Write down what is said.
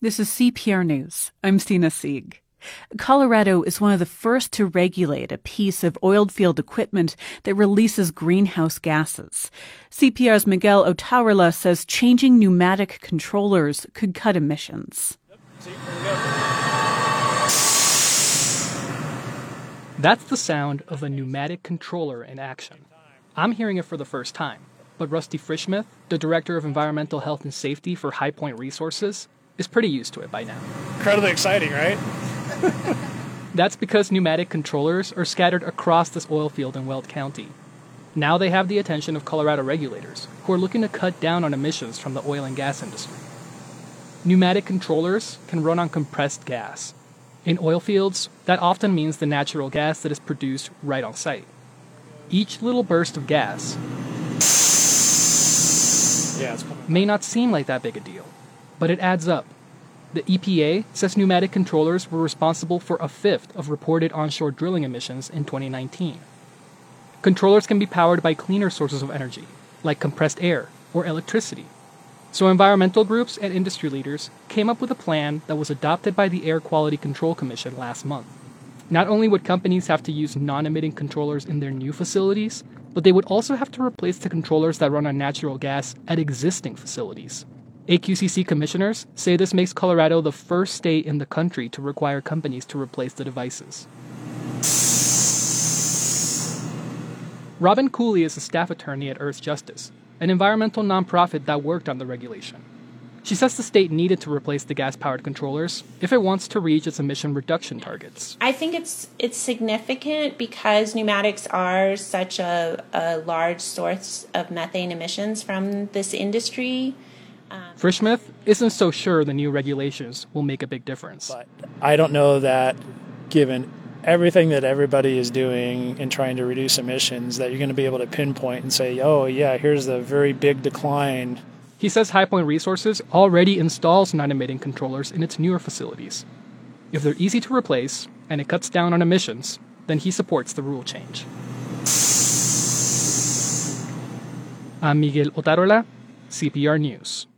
This is CPR News. I'm Stina Sieg. Colorado is one of the first to regulate a piece of oil field equipment that releases greenhouse gases. CPR's Miguel Otarola says changing pneumatic controllers could cut emissions. That's the sound of a pneumatic controller in action. I'm hearing it for the first time, but Rusty Frischmuth, the Director of Environmental Health and Safety for High Point Resources, is pretty used to it by now. Incredibly exciting, right? That's because pneumatic controllers are scattered across this oil field in Weld County. Now they have the attention of Colorado regulators, who are looking to cut down on emissions from the oil and gas industry. Pneumatic controllers can run on compressed gas. In oil fields, that often means the natural gas that is produced right on site. Each little burst of gas may not seem like that big a deal, but it adds up. The EPA says pneumatic controllers were responsible for a fifth of reported onshore drilling emissions in 2019. Controllers can be powered by cleaner sources of energy, like compressed air or electricity. So environmental groups and industry leaders came up with a plan that was adopted by the Air Quality Control Commission last month. Not only would companies have to use non-emitting controllers in their new facilities, but they would also have to replace the controllers that run on natural gas at existing facilities. AQCC commissioners say this makes Colorado the first state in the country to require companies to replace the devices. Robin Cooley is a staff attorney at Earth Justice, an environmental nonprofit that worked on the regulation. She says the state needed to replace the gas-powered controllers if it wants to reach its emission reduction targets. I think it's significant because pneumatics are such a large source of methane emissions from this industry. Frischmuth isn't so sure the new regulations will make a big difference. But I don't know that given everything that everybody is doing in trying to reduce emissions, that you're going to be able to pinpoint and say, oh yeah, here's the very big decline. He says High Point Resources already installs non-emitting controllers in its newer facilities. If they're easy to replace and it cuts down on emissions, then he supports the rule change. I'm Miguel Otarola, CPR News.